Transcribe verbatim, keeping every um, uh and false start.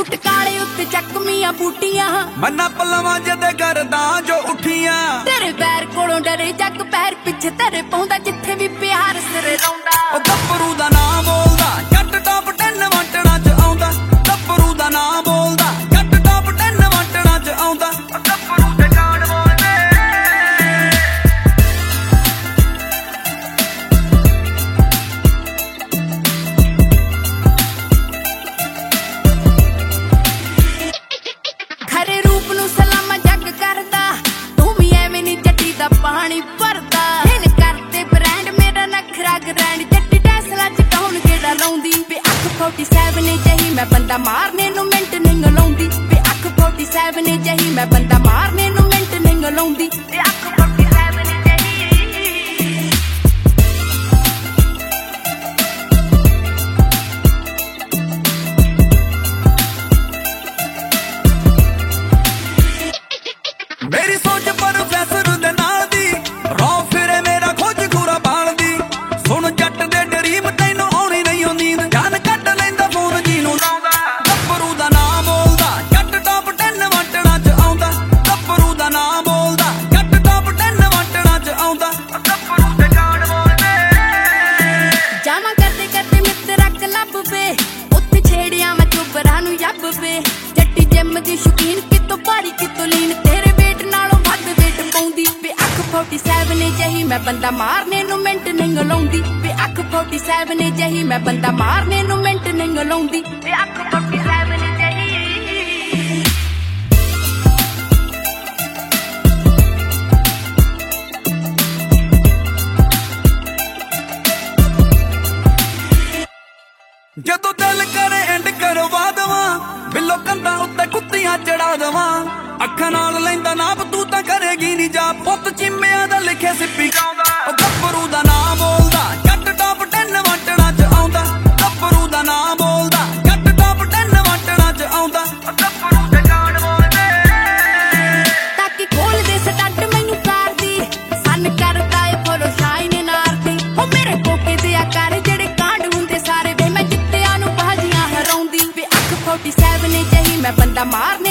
boot काले उत्ते चकमियां बूटियां मन्ना पलवां जदे करदा जो उठियां तेरे पैर कोलों डरे जग पैर पिछे तेरे पाउंदा जिथे भी प्यार सिर रौंदा ओ गब्बरू दा नां बोलदा जट टॉप टेन वंटना च आउंदा गब्बरू दा नां बोलदा जट टॉप टेन वंटना च आउंदा गब्बरू दे गान बोलदे खरे रूप नू सलामा जग करदा तू भी एवें नी जट्टी दा पानी भरदा हिन करते ब्रांड मेरा नखरा ग्रैंड जट्टी टैसला च कौन गेड़ा लाउंदी वे अख फोर्टी सेवन जही मैं बंदा मारने नू मिंट नहीं लाउंदी वे अख फोर्टी सेवन जही मैं बंदा मारने नू मिंट नहीं लाउंदी वे अख फोर्टी सेवन जही मेरी सोच प्रोफेसर दे नाल दी रौ फिरे मेरा खोज खूरा बाल दी सुन जट दे ड्रीम तैनू आउणी नहीं ओ नींद जान कट लैंदा फोन जीनू लाउंदा गब्बरू दा नां बोलदा जट टॉप टेन वंटना च आउंदा गब्बरू दा नां बोलदा जट टॉप टेन वंटना च आउंदा गब्बरू दे गान बोलदे जामा करते करते मित्र क्लब वे उत्थे छेड़िया मैं चुबरा नू जब वे जट्टी जिम दी शौकीन कितों भारी कितों लीन तेरे वेट नालों वध वेट पाउंदी वे अख फोर्टी सेवन जही मैं बंदा मारने नू मिंट नहीं लाउंदी वे अख फोर्टी सेवन जही मैं बंदा मारने नू मिंट नहीं लाउंदी वे अख फोर्टी सेवन जही जदों दिल करे एंड करवा दवां बिलो कंधा उत्ते कुत्तियां चढ़ा दवां अखां नाल लैंदा नाप तू तां करेगी नी जा पुੱਤ चिम्मियां दा लिखे सिप्पी गाउंदा ओ गब्बरू दा नां बोलदा जट टॉप टेन वंटना च आउंदा गब्बरू दा नां बोलदा जट टॉप टेन वंटना च आउंदा ओ गब्बरू दे गान बोलदे ताकि खोल दे सटट मैनू कार दी सन करदा ए फॉलो शाइन नार दी ओ मेरे कोके दे आकार जेड़े कांड हुंदे सारे वे मैं जित्तियां नू बाजियां हराउंदी वे अख फोर्टी सेवन जही मैं बंदा मार